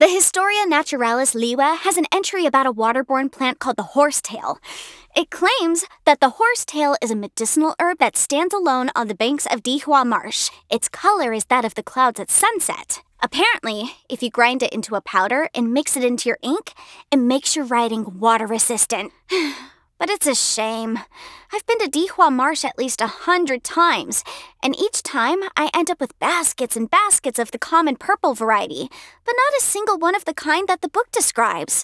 The Historia Naturalis Liwa has an entry about a waterborne plant called the horsetail. It claims that the horsetail is a medicinal herb that stands alone on the banks of Dihua Marsh. Its color is that of the clouds at sunset. Apparently, if you grind it into a powder and mix it into your ink, it makes your writing water-resistant. But it's a shame. I've been to Dihua Marsh at least 100 times, and each time I end up with baskets and baskets of the common purple variety, but not a single one of the kind that the book describes.